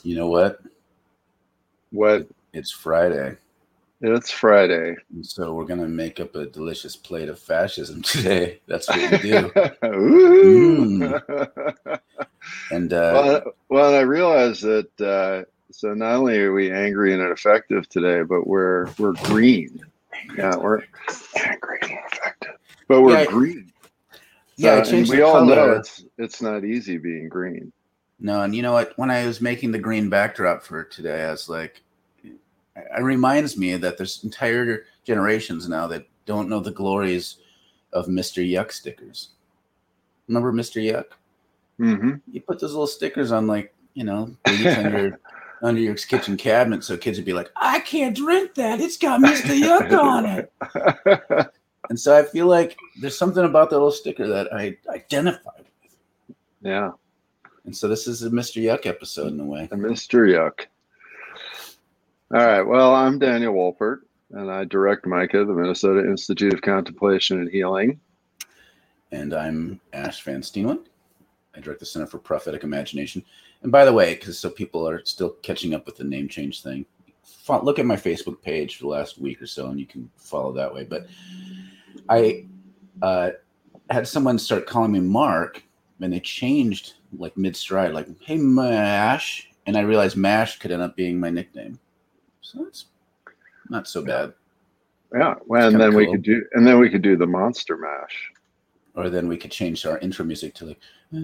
You know what? What? It's Friday. It's Friday. And so we're going to make up a delicious plate of fascism today. That's what we do. Woohoo! Mm. And well, I realize that. So not only are we angry and ineffective today, but we're green. Yeah, we're angry and ineffective, but we're yeah, green. yeah, I So, and changed the we all know color. it's not easy being green. No, and you know what? When I was making the green backdrop for today, I was like, it reminds me that there's entire generations now that don't know the glories of Mr. Yuck stickers. Remember Mr. Yuck? Mm-hmm. You put those little stickers on, like, bleach under your kitchen cabinet, so kids would be like, "I can't drink that. It's got Mr. Yuck on it." And so I feel like there's something about that little sticker that I identify with. Yeah. And so this is a Mr. Yuck episode in a way. Mr. Yuck. All right. Well, I'm Daniel Wolpert, and I direct MICA, the Minnesota Institute of Contemplation and Healing. And I'm Ash Van Steenland. I direct the Center for Prophetic Imagination. And by the way, because so people are still catching up with the name change thing, look at my Facebook page for the last week or so, and you can follow that way. But I had someone start calling me Mark, and they changed like mid-stride, like, "Hey, Mash," and I realized Mash could end up being my nickname, so it's not so bad. Yeah, well, and then cool. we could do the Monster Mash, or then we could change our intro music to like,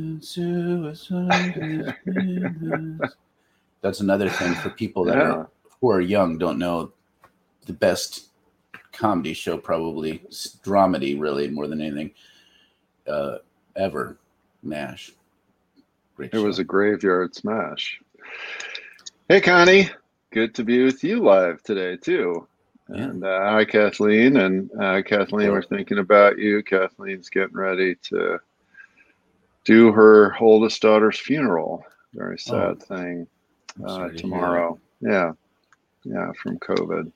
that's another thing for people that who are young, don't know. The best comedy show, probably dramedy, really more than anything ever. MASH. Great show. It was a graveyard smash. Hey, Connie, good to be with you live today too. Yeah. And hi, Kathleen. And Kathleen, we're thinking about you. Kathleen's getting ready to do her oldest daughter's funeral. Very sad thing tomorrow. Yeah, from COVID.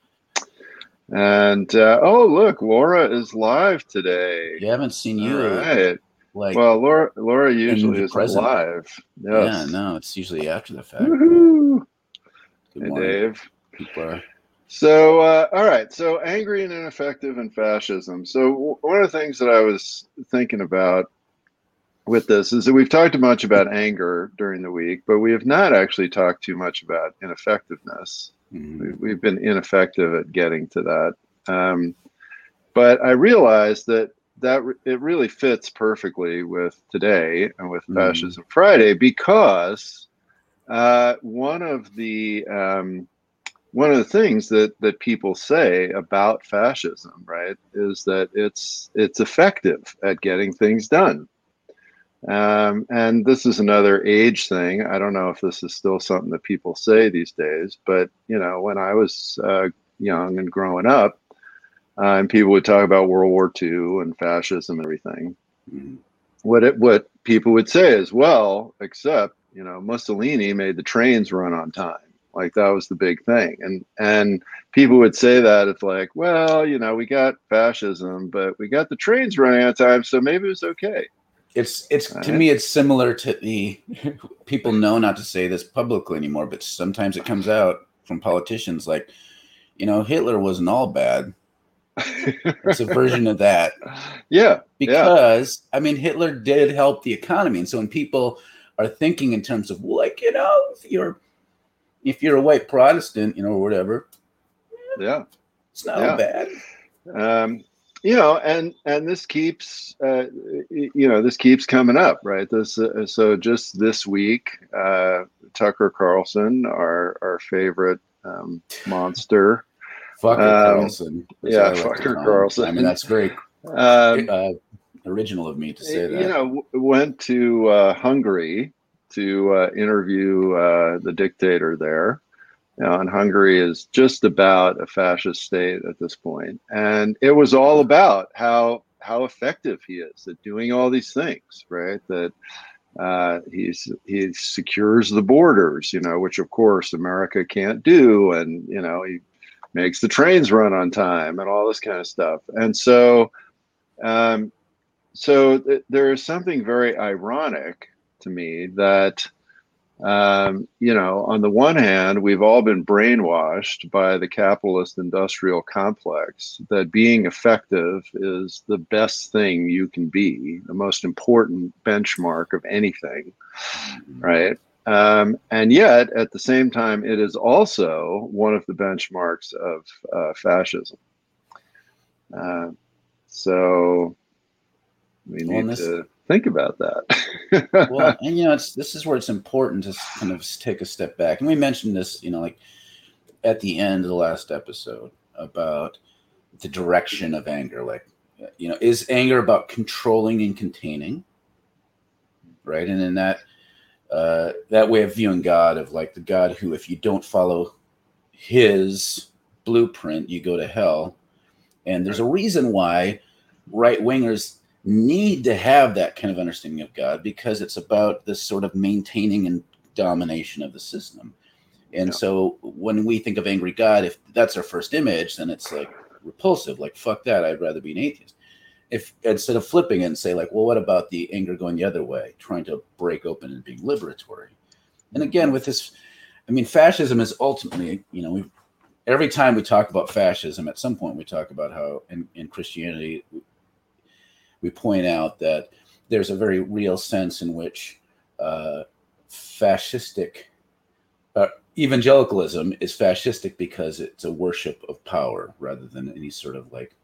And look, Laura is live today. You haven't seen you. All right. Well, Laura usually isn't live. Yes. Yeah, no, it's usually after the fact. Woohoo! Good morning, Dave. People are. So, all right. So, angry and ineffective and fascism. So, one of the things that I was thinking about with this is that we've talked much about anger during the week, but we have not actually talked too much about ineffectiveness. Mm-hmm. We've been ineffective at getting to that. But I realized that it really fits perfectly with today and with Fascism Friday, because one of the things that people say about fascism, right, is that it's effective at getting things done. And this is another age thing. I don't know if this is still something that people say these days, but when I was young and growing up, and people would talk about World War II and fascism and everything. Mm-hmm. What people would say is, well, except Mussolini made the trains run on time. Like, that was the big thing. And people would say that it's like, well, we got fascism, but we got the trains running on time, so maybe it was okay. It's right? To me, it's similar to the people know not to say this publicly anymore, but sometimes it comes out from politicians like, Hitler wasn't all bad. It's a version of that. Yeah. Because, I mean, Hitler did help the economy. And so when people are thinking in terms of, like, if you're a white Protestant, or whatever. Yeah. It's not all bad. And this keeps, this keeps coming up, right? So just this week, Tucker Carlson, our favorite monster. Fucker Carlson. Fucker Carlson. I mean, that's very original of me to say that. Went to Hungary to interview the dictator there. And Hungary is just about a fascist state at this point. And it was all about how effective he is at doing all these things, right? That he secures the borders, which of course America can't do. And, he makes the trains run on time and all this kind of stuff. And so, there is something very ironic to me that On the one hand, we've all been brainwashed by the capitalist industrial complex that being effective is the best thing you can be, the most important benchmark of anything, right? And yet, at the same time, it is also one of the benchmarks of fascism. So we need to think about that. Well, and this is where it's important to kind of take a step back. And we mentioned this, like at the end of the last episode about the direction of anger. Like, is anger about controlling and containing? Right. And in that way of viewing God, of like the God who, if you don't follow his blueprint, you go to hell. And there's a reason why right-wingers need to have that kind of understanding of God, because it's about this sort of maintaining and domination of the system. And so when we think of angry God, if that's our first image, then it's like repulsive, like, fuck that, I'd rather be an atheist. If instead of flipping it and say, like, well, what about the anger going the other way, trying to break open and being liberatory? And again, with this, fascism is ultimately, every time we talk about fascism, at some point we talk about how in Christianity, we point out that there's a very real sense in which fascistic evangelicalism is fascistic because it's a worship of power rather than any sort of like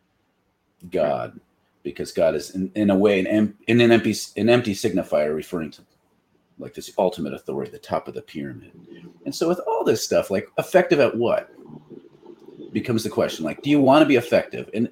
God, because God is in a way an empty signifier referring to like this ultimate authority, the top of the pyramid. And so with all this stuff, like, effective at what becomes the question. Like, do you want to be effective? And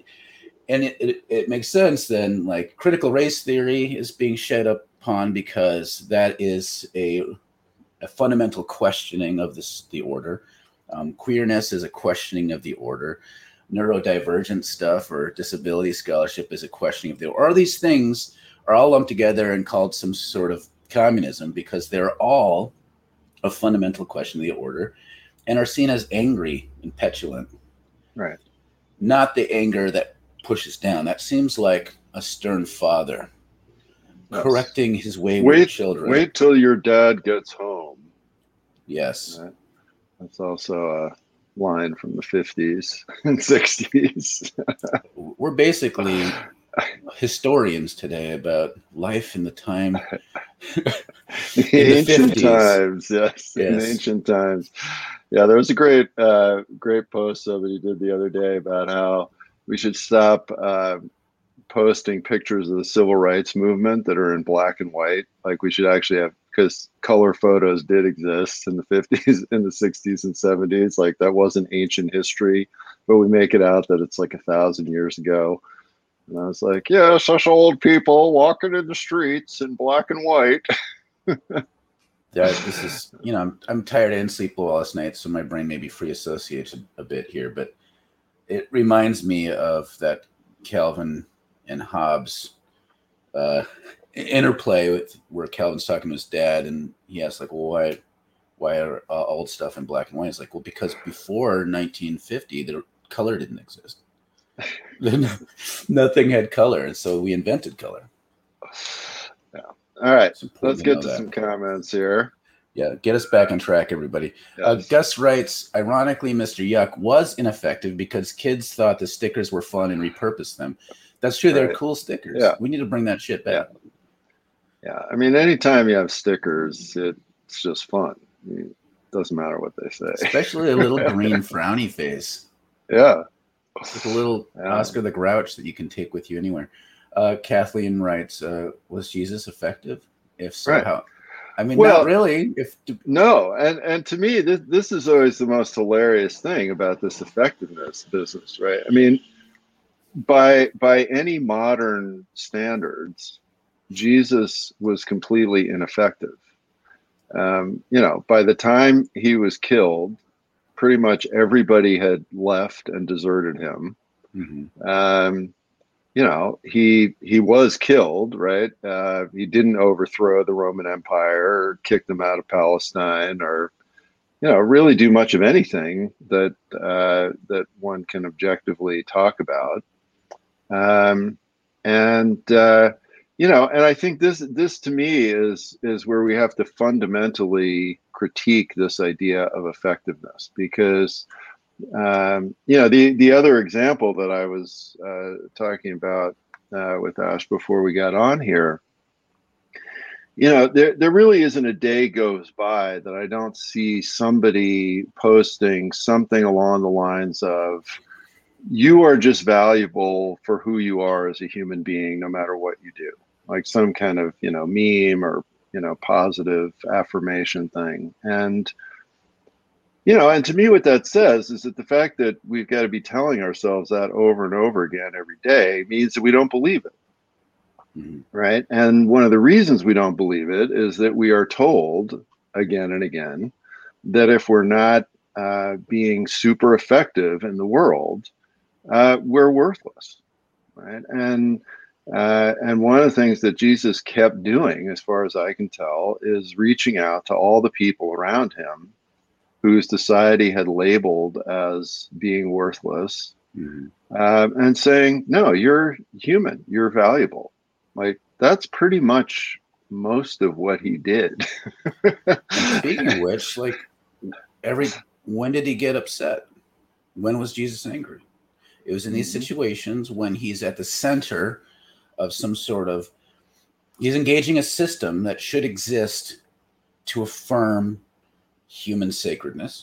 it makes sense then, like, critical race theory is being shed upon because that is a fundamental questioning of the order. Queerness is a questioning of the order. Neurodivergent stuff or disability scholarship is a questioning of the order. All these things are all lumped together and called some sort of communism because they're all a fundamental question of the order and are seen as angry and petulant. Right. Not the anger that pushes down. That seems like a stern father correcting his wayward children. Wait till your dad gets home. Yes. Right. That's also a line from the 50s and 60s. We're basically historians today about life in the time. The ancient times, yes. In ancient times. Yeah, there was a great post somebody did the other day about how we should stop posting pictures of the civil rights movement that are in black and white. Like, we should actually have, because color photos did exist in the 50s, in the 60s and 70s. Like, that wasn't ancient history, but we make it out that it's like 1,000 years ago. And I was like, yes, us old people walking in the streets in black and white. This is, I'm tired. I didn't sleep well last night, so my brain maybe free associates a bit here, but it reminds me of that Calvin and Hobbes interplay with where Calvin's talking to his dad, and he asks, like, well, why are old stuff in black and white? It's like, well, because before 1950, the color didn't exist. Nothing had color, and so we invented color. Yeah. All right, let's get to some comments here. Yeah, get us back on track, everybody. Yes. Gus writes, ironically, Mr. Yuck was ineffective because kids thought the stickers were fun and repurposed them. That's true. They're cool stickers. Yeah. We need to bring that shit back. Yeah. Anytime you have stickers, it's just fun. It doesn't matter what they say. Especially a little green frowny face. Yeah. With a little Oscar the Grouch that you can take with you anywhere. Kathleen writes, was Jesus effective? If so, how? Not really. No, and to me, this is always the most hilarious thing about this effectiveness business, right? By any modern standards, Jesus was completely ineffective. By the time he was killed, pretty much everybody had left and deserted him. Mm-hmm. He was killed, right? He didn't overthrow the Roman Empire or kick them out of Palestine or, really do much of anything that one can objectively talk about. and I think this to me is where we have to fundamentally critique this idea of effectiveness, because the other example that I was talking about with Ash before we got on here, there really isn't a day goes by that I don't see somebody posting something along the lines of, you are just valuable for who you are as a human being, no matter what you do. Like some kind of, meme or, positive affirmation thing. And to me, what that says is that the fact that we've got to be telling ourselves that over and over again every day means that we don't believe it. Mm-hmm. Right. And one of the reasons we don't believe it is that we are told again and again that if we're not being super effective in the world, we're worthless. Right. And one of the things that Jesus kept doing, as far as I can tell, is reaching out to all the people around him whose society had labeled as being worthless, Mm-hmm. and saying, no, you're human, you're valuable. Like, that's pretty much most of what he did. And speaking of which, like, when did he get upset? When was Jesus angry? It was in these situations when he's at the center of some sort of, he's engaging a system that should exist to affirm human sacredness,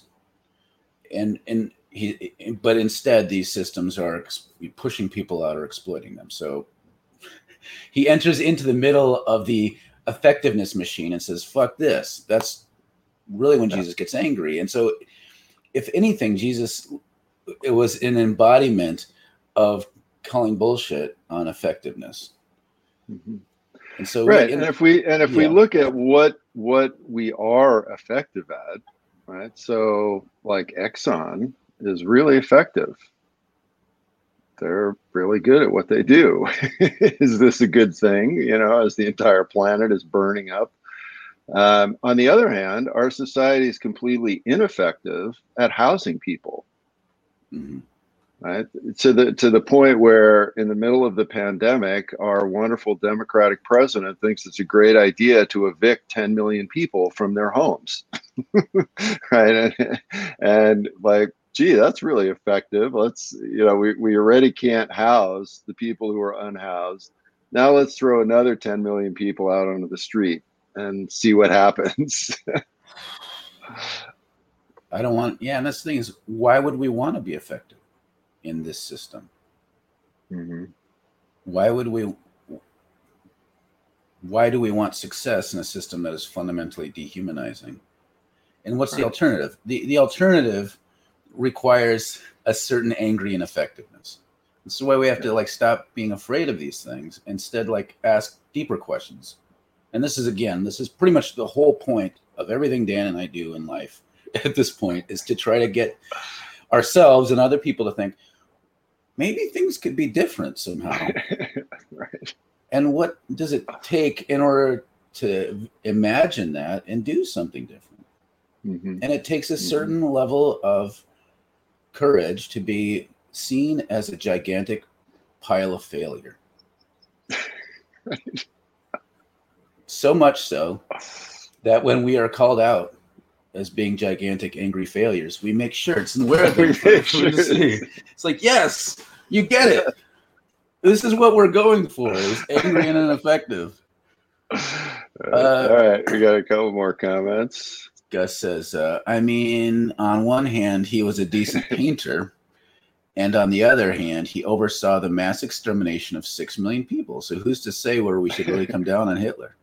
but instead these systems are pushing people out or exploiting them. So he enters into the middle of the effectiveness machine and says, fuck this. That's really when Jesus gets angry. And so if anything, it was an embodiment of calling bullshit on effectiveness. Mm-hmm. And so right. And if we look at what we are effective at, right? So like Exxon is really effective. They're really good at what they do. Is this a good thing? As the entire planet is burning up. On the other hand, our society is completely ineffective at housing people. Mm-hmm. Right, to the point where in the middle of the pandemic, our wonderful Democratic president thinks it's a great idea to evict 10 million people from their homes. Right, and like, gee, that's really effective. Let's, we already can't house the people who are unhoused. Now let's throw another 10 million people out onto the street and see what happens. And that's the thing is, why would we want to be effective in this system? Mm-hmm. Why do we want success in a system that is fundamentally dehumanizing? And what's the alternative? The alternative requires a certain angry ineffectiveness. This is why we have to stop being afraid of these things, instead ask deeper questions. And this is pretty much the whole point of everything Dan and I do in life at this point, is to try to get ourselves and other people to think, maybe things could be different somehow. Right. And what does it take in order to imagine that and do something different? Mm-hmm. And it takes a certain level of courage to be seen as a gigantic pile of failure. Right. So much so that when we are called out as being gigantic, angry failures, we make shirts and wear them for everyone to see. It's like, yes, you get it. This is what we're going for, is angry and ineffective. All right, we got a couple more comments. Gus says, on one hand, he was a decent painter, and on the other hand, he oversaw the mass extermination of 6 million people. So who's to say where we should really come down on Hitler?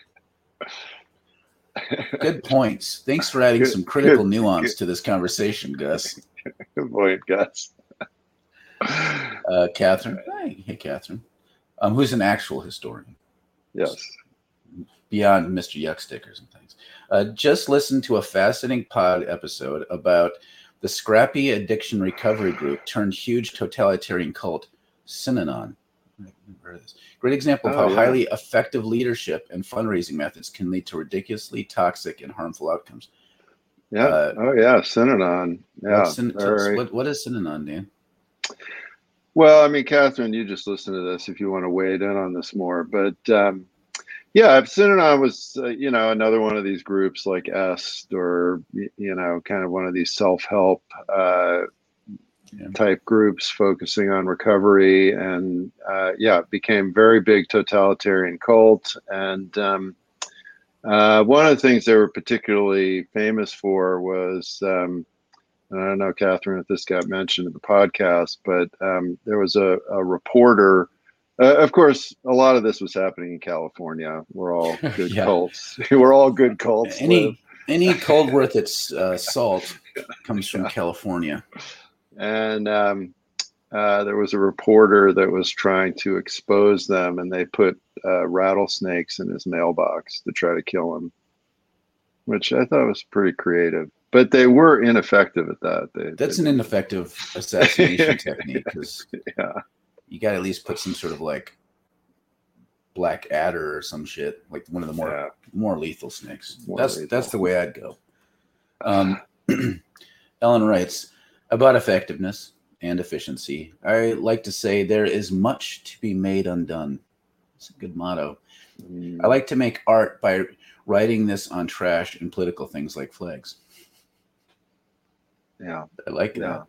Good points. Thanks for adding some critical nuance to this conversation, Gus. Good point, Gus. Catherine. Hey, Catherine. Who's an actual historian? Yes. Beyond Mr. Yuck stickers and things. Just listened to a fascinating pod episode about the scrappy addiction recovery group turned huge totalitarian cult, Synanon. Great example of how highly effective leadership and fundraising methods can lead to ridiculously toxic and harmful outcomes. Yeah. Synanon. Yeah. What is Synanon, Dan? Well, I mean, Catherine, you just listen to this if you want to weigh in on this more. But yeah, Synanon was, another one of these groups like EST or, kind of one of these self-help Yeah. type groups focusing on recovery. And yeah, it became very big totalitarian cult. And one of the things they were particularly famous for was, and I don't know, Catherine, if this got mentioned in the podcast, but there was a reporter. Of course, a lot of this was happening in California, where all good Yeah. cults, where all good cults live. Any cold worth its salt comes from California. And there was a reporter that was trying to expose them, and they put rattlesnakes in his mailbox to try to kill him, which I thought was pretty creative. But they were ineffective at that. That's an ineffective assassination technique, because Yeah. you got to at least put some sort of like black adder or some shit, like one of the more lethal snakes. That's the way I'd go. Ellen writes about effectiveness and efficiency. I like to say there is much to be made undone. It's a good motto. I like to make art by writing this on trash and political things like flags. Yeah, I like that.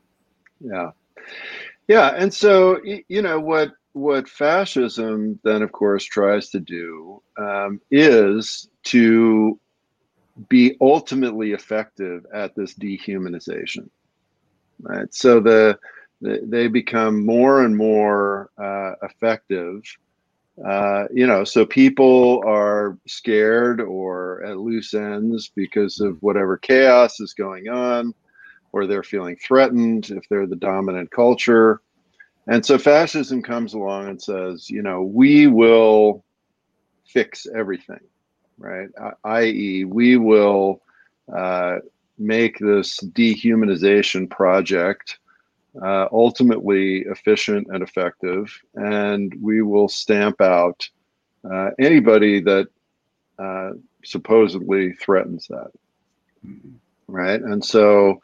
Yeah. And so, what fascism then, of course, tries to do is to be ultimately effective at this dehumanization, right? So they become more and more effective. So people are scared or at loose ends because of whatever chaos is going on, or they're feeling threatened if they're the dominant culture. And so fascism comes along and says, we will fix everything, right? I.e., we will make this dehumanization project ultimately efficient and effective, and we will stamp out anybody that supposedly threatens that, right? And so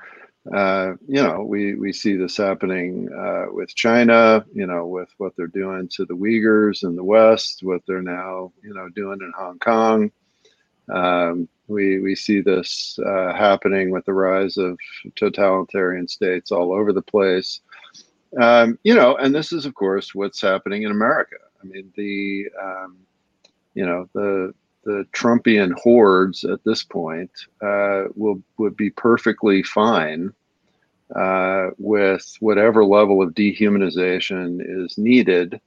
we see this happening with China, with what they're doing to the Uyghurs in the West, what they're now, doing in Hong Kong. We see this happening with the rise of totalitarian states all over the place. And this is, of course, what's happening in America. I mean, the Trumpian hordes at this point would be perfectly fine with whatever level of dehumanization is needed,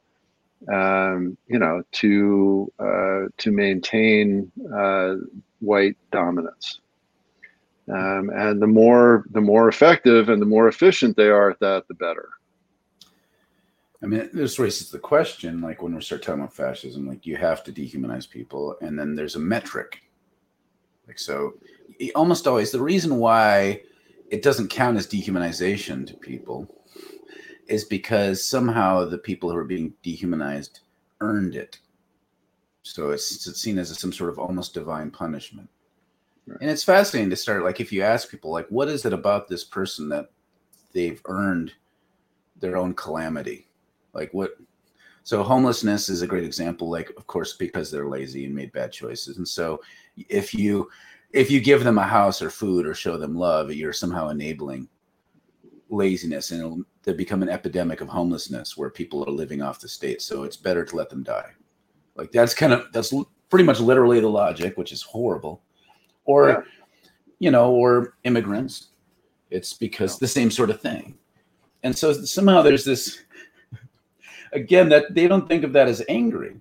to maintain white dominance. And the more effective and the more efficient they are at that, the better. I mean, this raises the question, like when we start talking about fascism, like you have to dehumanize people, and then there's a metric. Like, so almost always the reason why it doesn't count as dehumanization to people is because somehow the people who are being dehumanized earned it. So it's seen as some sort of almost divine punishment. Right. And it's fascinating to start, like, if you ask people, like, what is it about this person that they've earned their own calamity? Like, what? So homelessness is a great example, like, of course, because they're lazy and made bad choices. And so if you give them a house or food or show them love, you're somehow enabling laziness, and it'll become an epidemic of homelessness where people are living off the state. So it's better to let them die. Like, that's pretty much literally the logic, which is horrible. Or, or immigrants. It's because the same sort of thing. And so somehow there's this, again, that they don't think of that as angry.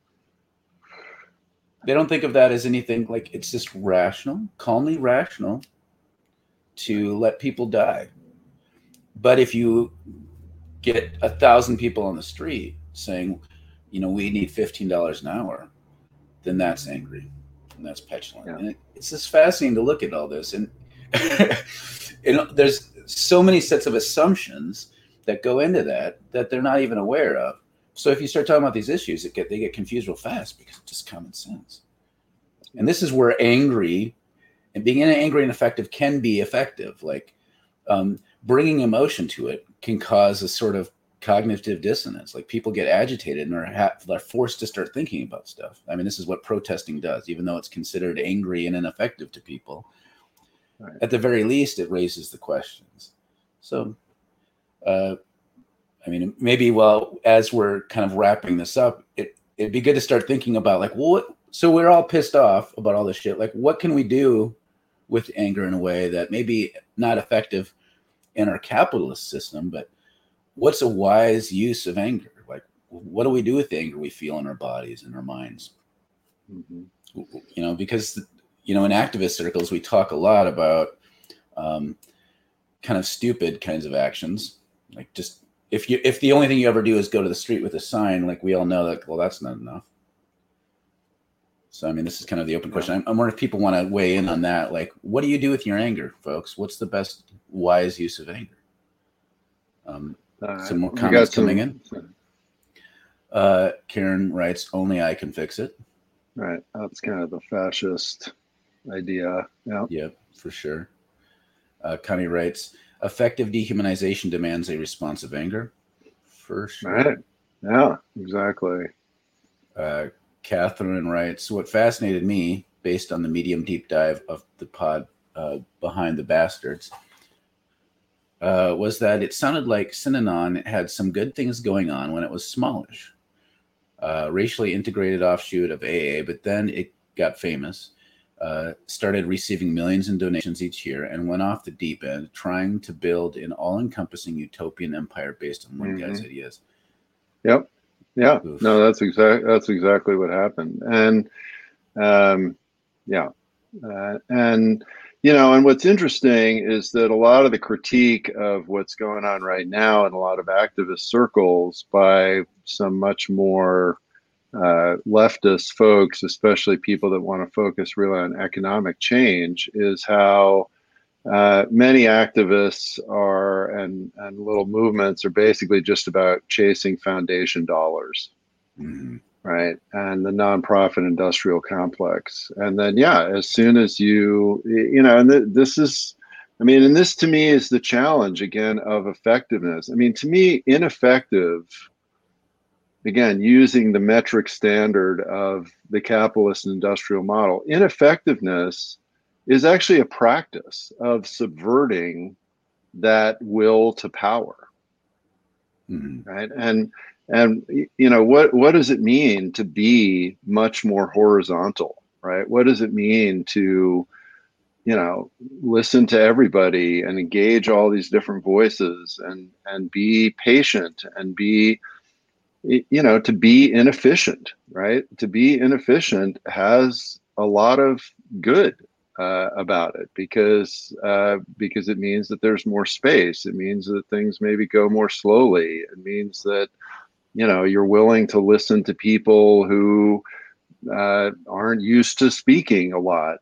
They don't think of that as anything, like, it's just rational, calmly rational to let people die. But if you get 1,000 people on the street saying, we need $15 an hour, then that's angry and that's petulant. Yeah. And it's just fascinating to look at all this. And, there's so many sets of assumptions that go into that they're not even aware of. So if you start talking about these issues, they get confused real fast because it's just common sense. And this is where angry and being angry and effective can be effective. Like bringing emotion to it can cause a sort of cognitive dissonance. Like people get agitated and are forced to start thinking about stuff. I mean, this is what protesting does, even though it's considered angry and ineffective to people. Right. At the very least, it raises the questions. So, I mean, maybe as we're kind of wrapping this up, it'd be good to start thinking about like, so we're all pissed off about all this shit. Like, what can we do with anger in a way that maybe not effective in our capitalist system, but what's a wise use of anger? Like, what do we do with the anger we feel in our bodies and our minds? Mm-hmm. Because, in activist circles, we talk a lot about kind of stupid kinds of actions. Like just, if the only thing you ever do is go to the street with a sign, like we all know that, well, that's not enough. So, I mean, this is kind of the open question. I'm wondering if people want to weigh in on that. Like, what do you do with your anger, folks? What's the best wise use of anger? Some more comments coming in. Karen writes, only I can fix it. Right. That's kind of the fascist idea. Yeah. Yep, for sure. Connie writes, effective dehumanization demands a response of anger. For sure. Right. Yeah, exactly. Catherine writes, what fascinated me, based on the medium deep dive of the pod Behind the Bastards, was that it sounded like Synanon had some good things going on when it was smallish. Racially integrated offshoot of AA, but then it got famous, started receiving millions in donations each year, and went off the deep end, trying to build an all-encompassing utopian empire based on one guy's ideas. Yep. Yeah. Oof. No, that's exactly what happened. And and what's interesting is that a lot of the critique of what's going on right now in a lot of activist circles by some much more leftist folks, especially people that want to focus really on economic change, is how many activists and little movements are basically just about chasing foundation dollars, right? And the nonprofit industrial complex. And then, as soon as this to me is the challenge again of effectiveness. I mean, to me, ineffective, again, using the metric standard of the capitalist industrial model, ineffectiveness is actually a practice of subverting that will to power, right? And what does it mean to be much more horizontal, right? What does it mean to listen to everybody and engage all these different voices and be patient and be to be inefficient, right? To be inefficient has a lot of good about it because it means that there's more space. It means that things maybe go more slowly. It means that you're willing to listen to people who aren't used to speaking a lot,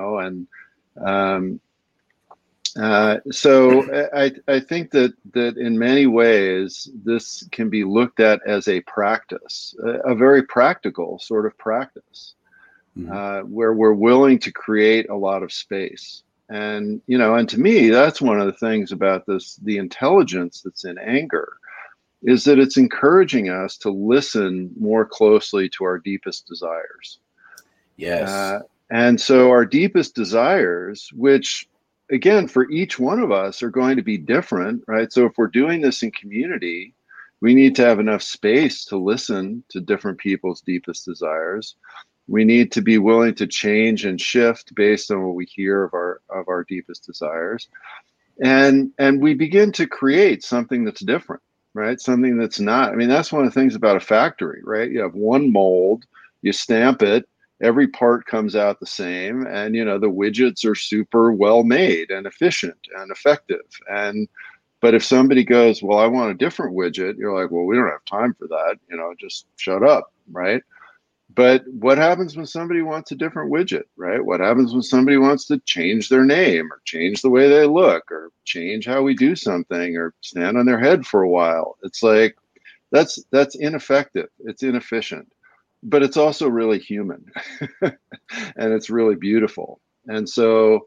so I think that in many ways this can be looked at as a practice, a very practical sort of practice. Where we're willing to create a lot of space. And, and to me, that's one of the things about the intelligence that's in anger, is that it's encouraging us to listen more closely to our deepest desires. Yes. And so our deepest desires, which, again, for each one of us are going to be different, right? So if we're doing this in community, we need to have enough space to listen to different people's deepest desires. We need to be willing to change and shift based on what we hear of our deepest desires. And we begin to create something that's different, right? Something that's not, I mean, that's one of the things about a factory, right? You have one mold, you stamp it, every part comes out the same, and the widgets are super well made and efficient and effective. But if somebody goes, well, I want a different widget, you're like, well, we don't have time for that, just shut up, right? But what happens when somebody wants a different widget, right? What happens when somebody wants to change their name or change the way they look or change how we do something or stand on their head for a while? It's like, that's ineffective. It's inefficient, but it's also really human and it's really beautiful. And so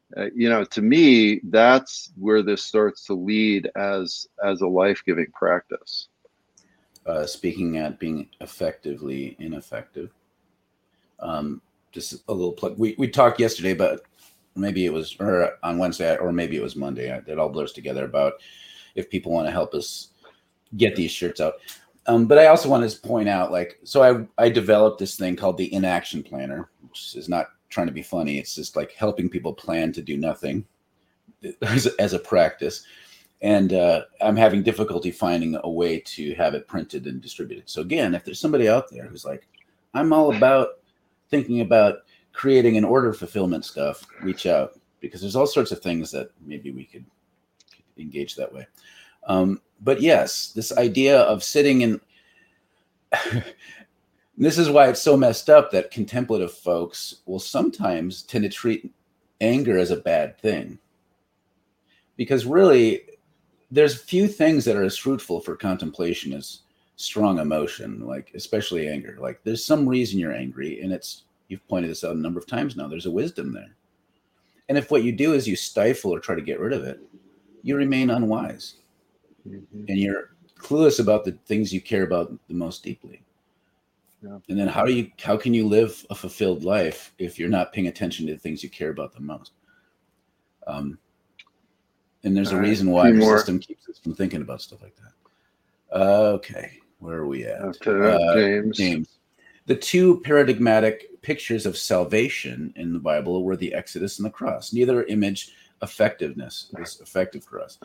To me, that's where this starts to lead as a life-giving practice. Speaking at being effectively ineffective, just a little plug. We talked yesterday, but maybe it was or on Wednesday, or maybe it was Monday. It all blurs together about if people want to help us get these shirts out. But I also wanted to point out, so I developed this thing called the Inaction Planner, which is not trying to be funny. It's just like helping people plan to do nothing as a practice. And I'm having difficulty finding a way to have it printed and distributed. So again, if there's somebody out there who's like, I'm all about thinking about creating an order fulfillment stuff, reach out, because there's all sorts of things that maybe we could engage that way. But yes, this idea of sitting in, this is why it's so messed up that contemplative folks will sometimes tend to treat anger as a bad thing. Because really, there's few things that are as fruitful for contemplation as strong emotion, like especially anger. Like there's some reason you're angry, and you've pointed this out a number of times now, there's a wisdom there. And if what you do is you stifle or try to get rid of it, you remain unwise. Mm-hmm. And you're clueless about the things you care about the most deeply. Yeah. And then how can you live a fulfilled life if you're not paying attention to the things you care about the most? And there's a reason why our system keeps us from thinking about stuff like that. Okay, where are we at? James. The two paradigmatic pictures of salvation in the Bible were the Exodus and the cross. Neither image effectiveness is effective for us.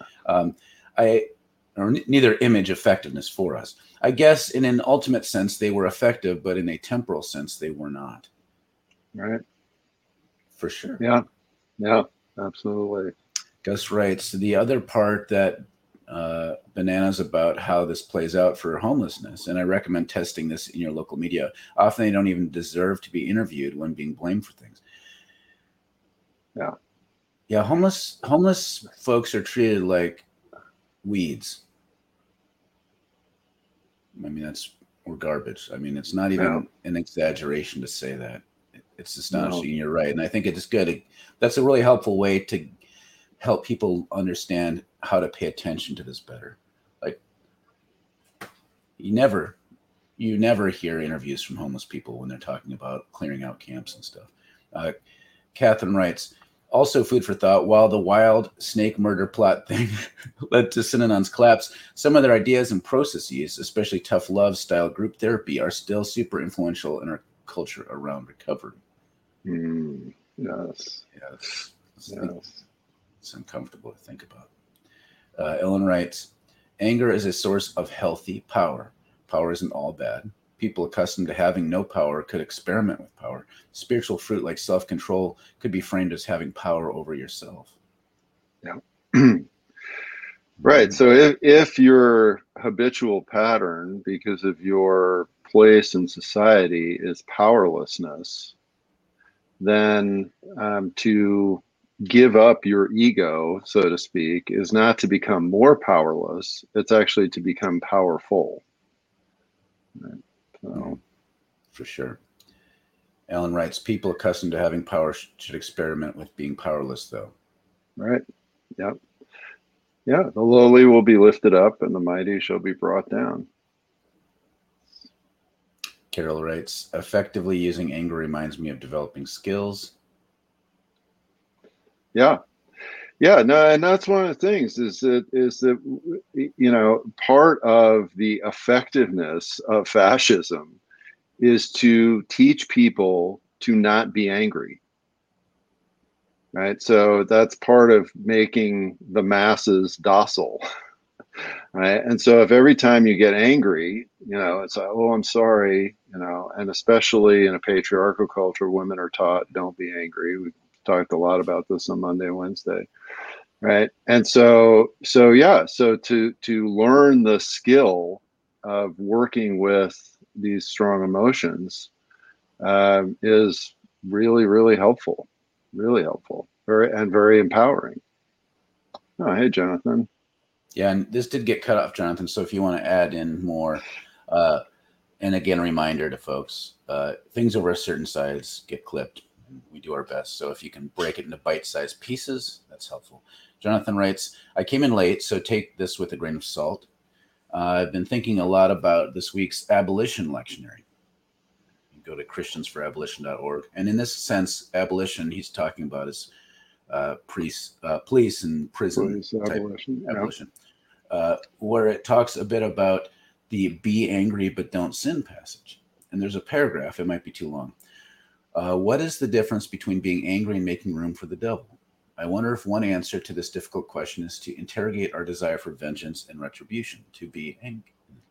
Neither image effectiveness for us. I guess in an ultimate sense, they were effective, but in a temporal sense, they were not. Right. For sure. Yeah, absolutely. Gus writes, the other part that bananas about how this plays out for homelessness, and I recommend testing this in your local media. Often they don't even deserve to be interviewed when being blamed for things. Yeah, homeless folks are treated like weeds. I mean, or garbage. I mean, it's not even an exaggeration to say that. It's astonishing. You're right. And I think it's good. That's a really helpful way to help people understand how to pay attention to this better. Like you never hear interviews from homeless people when they're talking about clearing out camps and stuff. Catherine writes, also food for thought, while the wild snake murder plot thing led to Synanon's collapse, some of their ideas and processes, especially tough love style group therapy, are still super influential in our culture around recovery. Yes. It's uncomfortable to think about. Ellen writes, anger is a source of healthy power. Power isn't all bad. People accustomed to having no power could experiment with power. Spiritual fruit like self-control could be framed as having power over yourself. Yeah. Right. So if your habitual pattern, because of your place in society, is powerlessness, then to give up your ego, so to speak, is not to become more powerless. It's actually to become powerful. Right. So. For sure. Ellen writes, people accustomed to having power should experiment with being powerless, though. Right. Yep. Yeah. The lowly will be lifted up and the mighty shall be brought down. Carol writes, effectively using anger reminds me of developing skills. Yeah. No, and that's one of the things is that part of the effectiveness of fascism is to teach people to not be angry. Right. So that's part of making the masses docile. Right. And so if every time you get angry, it's like, oh, I'm sorry, and especially in a patriarchal culture, women are taught don't be angry. We talked a lot about this on Monday and Wednesday. Right. And so to learn the skill of working with these strong emotions is really, really helpful. Really helpful. Very empowering. Oh, hey, Jonathan. Yeah, and this did get cut off, Jonathan. So if you want to add in more, and again, a reminder to folks, things over a certain size get clipped. And we do our best. So if you can break it into bite-sized pieces, that's helpful. Jonathan writes, I came in late, so take this with a grain of salt. I've been thinking a lot about this week's abolition lectionary. You go to christiansforabolition.org. And in this sense, abolition he's talking about is police and prison abolition, where it talks a bit about the be angry but don't sin passage. And there's a paragraph, it might be too long. What is the difference between being angry and making room for the devil? I wonder if one answer to this difficult question is to interrogate our desire for vengeance and retribution, to be angry.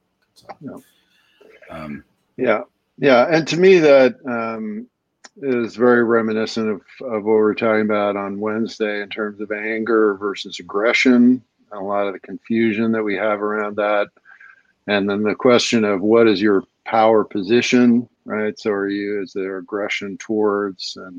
Yeah. And to me, that is very reminiscent of what we were talking about on Wednesday in terms of anger versus aggression, and a lot of the confusion that we have around that. And then the question of what is your power position, right? So is there aggression towards, and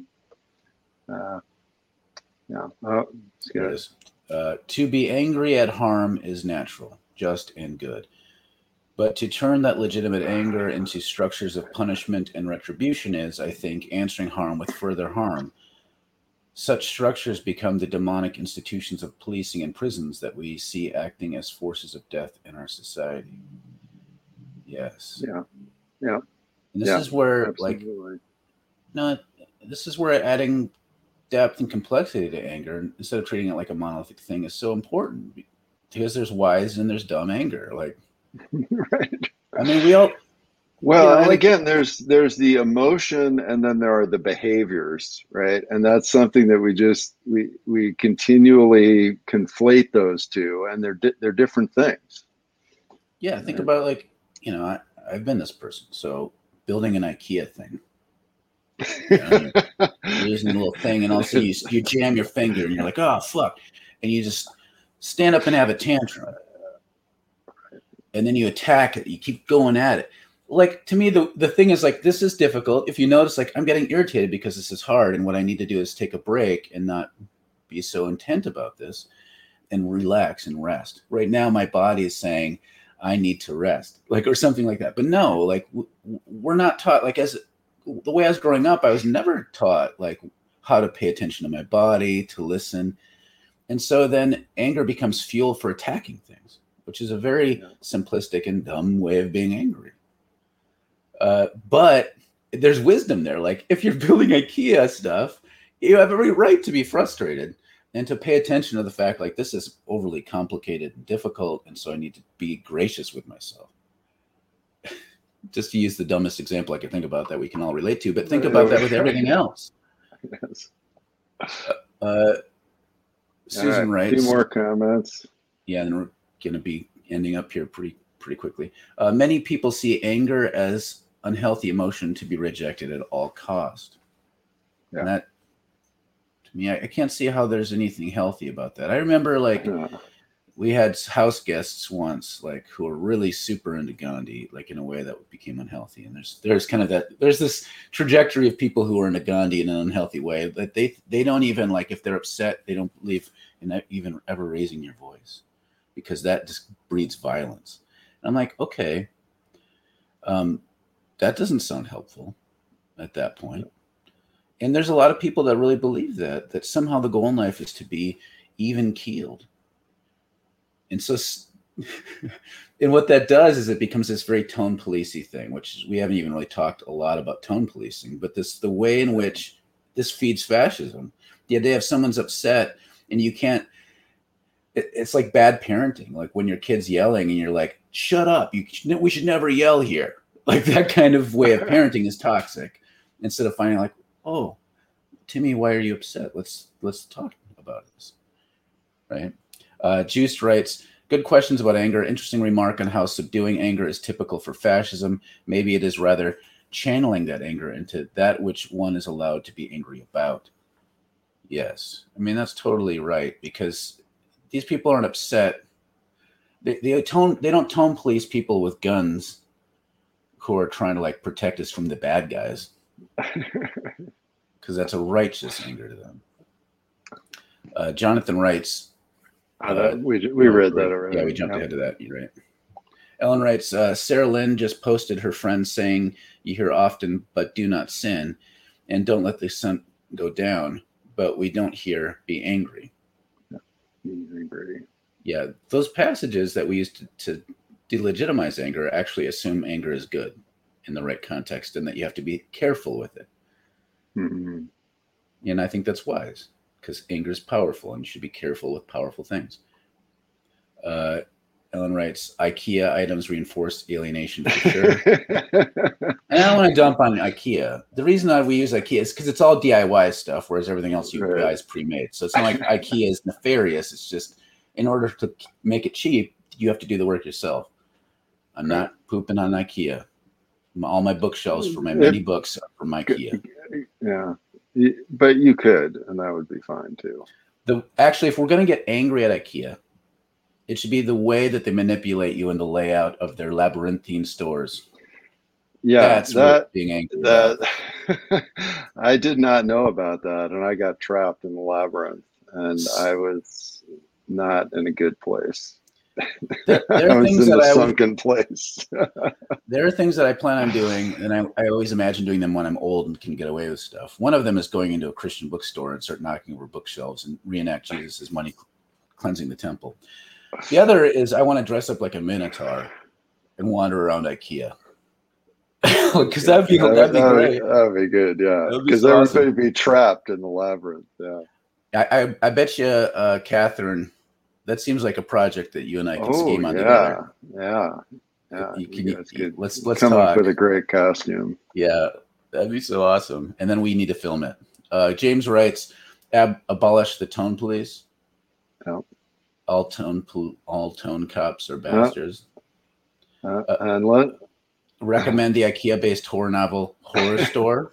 it's good. To be angry at harm is natural, just, and good. But to turn that legitimate anger into structures of punishment and retribution is, I think, answering harm with further harm. Such structures become the demonic institutions of policing and prisons that we see acting as forces of death in our society. Yes. Yeah. And this is where, absolutely. this is where adding depth and complexity to anger, instead of treating it like a monolithic thing, is so important, because there's wise and there's dumb anger. Right. I mean, we all. Well, and again, there's the emotion, and then there are the behaviors, right? And that's something that we continually conflate those two, and they're different things. Yeah, think about I've been this person. So building an IKEA thing, you're using a little thing, and also you jam your finger, and you're like, oh fuck, and you just stand up and have a tantrum, and then you attack it. You keep going at it. To me, the thing is, this is difficult. If you notice, I'm getting irritated because this is hard, and what I need to do is take a break and not be so intent about this, and relax and rest. Right now, my body is saying, I need to rest, or something like that. But no, we're not taught, as the way I was growing up, I was never taught how to pay attention to my body, to listen. And so then anger becomes fuel for attacking things, which is a very simplistic and dumb way of being angry. But there's wisdom there. If you're building IKEA stuff, you have every right to be frustrated and to pay attention to the fact, this is overly complicated and difficult, and so I need to be gracious with myself. Just to use the dumbest example I can think about that we can all relate to, but think about that with everything else. Yes. Susan writes. A few more comments. Yeah, and we're going to be ending up here pretty quickly. Many people see anger as unhealthy emotion to be rejected at all cost. Yeah. And that, to me, I can't see how there's anything healthy about that. I remember we had house guests once, who were really super into Gandhi, in a way that became unhealthy. And there's kind of there's this trajectory of people who are into Gandhi in an unhealthy way, that they don't even, if they're upset, they don't believe in even ever raising your voice, because that just breeds violence. And I'm like, okay, that doesn't sound helpful at that point. And there's a lot of people that really believe that somehow the goal in life is to be even keeled. And so, and what that does is it becomes this very tone policey thing, which we haven't even really talked a lot about tone policing, but the way in which this feeds fascism. The idea if someone's upset and you can't, it's like bad parenting. When your kid's yelling and you're like, shut up, we should never yell here. That kind of way of parenting is toxic. Instead of finding oh, Timmy, why are you upset? Let's talk about this. Right? Juiced writes, good questions about anger. Interesting remark on how subduing anger is typical for fascism. Maybe it is rather channeling that anger into that which one is allowed to be angry about. Yes. I mean, that's totally right, because these people aren't upset. They don't tone police people with guns who are trying to protect us from the bad guys, because that's a righteous anger to them. Jonathan writes, we read that already. Yeah, we jumped ahead to that. You're right. Ellen writes, Sarah Lynn just posted her friend saying, you hear often, but do not sin. and don't let the sun go down, but we don't hear be angry. Angry. Yeah, those passages that we use to delegitimize anger actually assume anger is good in the right context and that you have to be careful with it. Mm-hmm. And I think that's wise because anger is powerful and you should be careful with powerful things. Ellen writes, IKEA items reinforce alienation for sure. And I don't want to dump on IKEA. The reason that we use IKEA is because it's all DIY stuff, whereas everything else you buy is pre-made. So it's not like IKEA is nefarious. It's just in order to make it cheap, you have to do the work yourself. I'm not pooping on IKEA. All my bookshelves for my many books are from IKEA. Yeah, but you could, and that would be fine too. Actually, if we're going to get angry at IKEA, it should be the way that they manipulate you in the layout of their labyrinthine stores. Yeah, that's what being angry about. I did not know about that, and I got trapped in the labyrinth, and I was not in a good place. There are things that sunken place. There are things that I plan on doing, and I always imagine doing them when I'm old and can get away with stuff. One of them is going into a Christian bookstore and start knocking over bookshelves and reenact Jesus' money cleansing the temple. The other is I want to dress up like a minotaur and wander around IKEA. Because that'd be great. That'd be good, yeah. Because everybody would be trapped in the labyrinth. Yeah. I bet you, Catherine, that seems like a project that you and I can scheme on together. Yeah. Let's come talk. up with a great costume. Yeah, that'd be so awesome. And then we need to film it. James writes, abolish the tone police. Yep. All tone cops are bastards. And what? Recommend the IKEA-based horror novel Horror Store.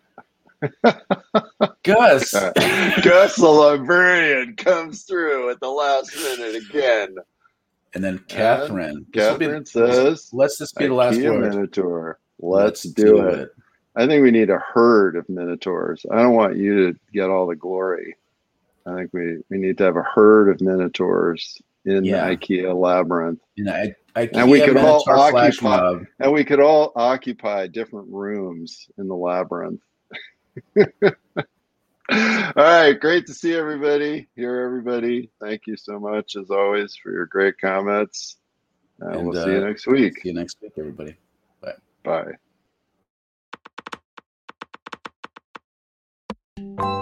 Gus the librarian comes through at the last minute again. And then Catherine says, let's this be the last word. Minotaur. Let's do it. I think we need a herd of minotaurs. I don't want you to get all the glory. I think we need to have a herd of minotaurs in the IKEA labyrinth. And we could all occupy, different rooms in the labyrinth. All right, great to see everybody, hear everybody. Thank you so much, as always, for your great comments. And we'll see you next week. See you next week, everybody. Bye. Bye.